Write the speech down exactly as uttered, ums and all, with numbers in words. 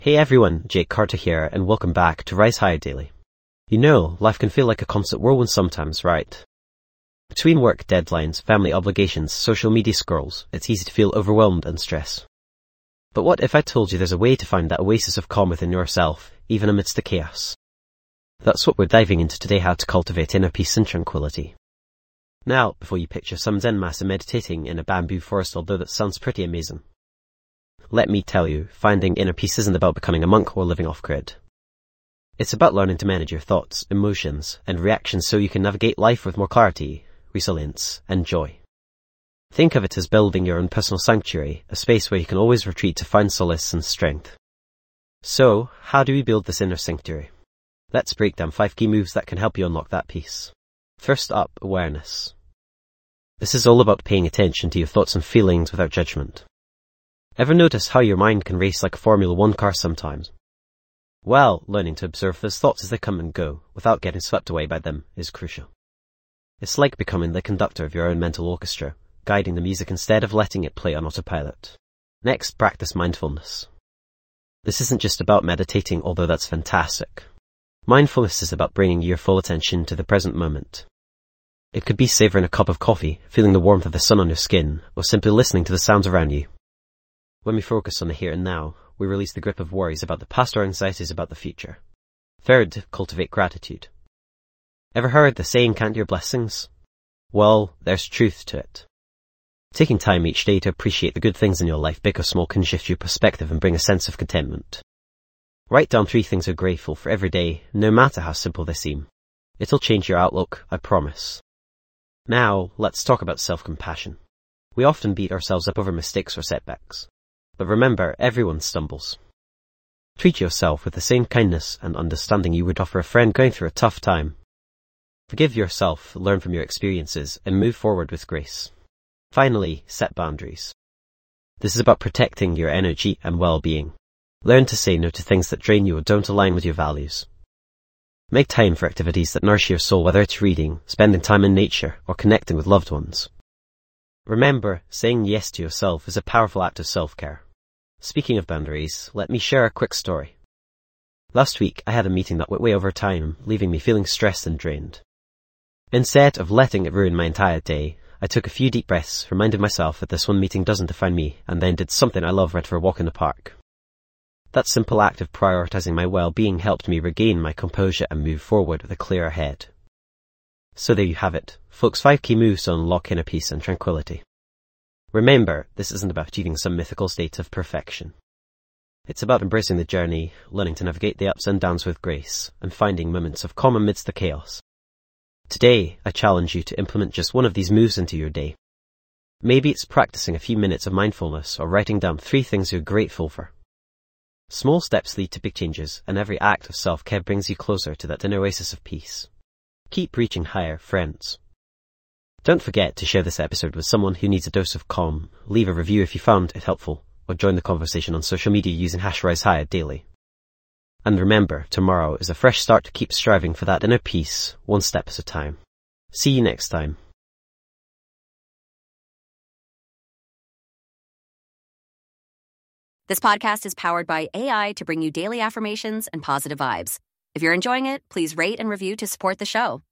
Hey everyone, Jake Carter here, and welcome back to Rise Higher Daily. You know, life can feel like a constant whirlwind sometimes, right? Between work deadlines, family obligations, social media scrolls, it's easy to feel overwhelmed and stressed. But what if I told you there's a way to find that oasis of calm within yourself, even amidst the chaos? That's what we're diving into today, how to cultivate inner peace and tranquility. Now, before you picture some Zen master meditating in a bamboo forest, although that sounds pretty amazing, let me tell you, finding inner peace isn't about becoming a monk or living off-grid. It's about learning to manage your thoughts, emotions, and reactions so you can navigate life with more clarity, resilience, and joy. Think of it as building your own personal sanctuary, a space where you can always retreat to find solace and strength. So, how do we build this inner sanctuary? Let's break down five key moves that can help you unlock that peace. First up, awareness. This is all about paying attention to your thoughts and feelings without judgment. Ever notice how your mind can race like a Formula One car sometimes? Well, learning to observe those thoughts as they come and go, without getting swept away by them, is crucial. It's like becoming the conductor of your own mental orchestra, guiding the music instead of letting it play on autopilot. Next, practice mindfulness. This isn't just about meditating, although that's fantastic. Mindfulness is about bringing your full attention to the present moment. It could be savoring a cup of coffee, feeling the warmth of the sun on your skin, or simply listening to the sounds around you. When we focus on the here and now, we release the grip of worries about the past or anxieties about the future. Third, cultivate gratitude. Ever heard the saying, count your blessings? Well, there's truth to it. Taking time each day to appreciate the good things in your life, big or small, can shift your perspective and bring a sense of contentment. Write down three things you're grateful for every day, no matter how simple they seem. It'll change your outlook, I promise. Now, let's talk about self-compassion. We often beat ourselves up over mistakes or setbacks. But remember, everyone stumbles. Treat yourself with the same kindness and understanding you would offer a friend going through a tough time. Forgive yourself, learn from your experiences, and move forward with grace. Finally, set boundaries. This is about protecting your energy and well-being. Learn to say no to things that drain you or don't align with your values. Make time for activities that nourish your soul, whether it's reading, spending time in nature, or connecting with loved ones. Remember, saying yes to yourself is a powerful act of self-care. Speaking of boundaries, let me share a quick story. Last week, I had a meeting that went way over time, leaving me feeling stressed and drained. Instead of letting it ruin my entire day, I took a few deep breaths, reminded myself that this one meeting doesn't define me, and then did something I love, went for a walk in the park. That simple act of prioritizing my well-being helped me regain my composure and move forward with a clearer head. So there you have it, folks, five key moves to unlock inner peace and tranquility. Remember, this isn't about achieving some mythical state of perfection. It's about embracing the journey, learning to navigate the ups and downs with grace, and finding moments of calm amidst the chaos. Today, I challenge you to implement just one of these moves into your day. Maybe it's practicing a few minutes of mindfulness or writing down three things you're grateful for. Small steps lead to big changes, and every act of self-care brings you closer to that inner oasis of peace. Keep reaching higher, friends. Don't forget to share this episode with someone who needs a dose of calm. Leave a review if you found it helpful, or join the conversation on social media using hash Rise Higher Daily. And remember, tomorrow is a fresh start to keep striving for that inner peace, one step at a time. See you next time. This podcast is powered by A I to bring you daily affirmations and positive vibes. If you're enjoying it, please rate and review to support the show.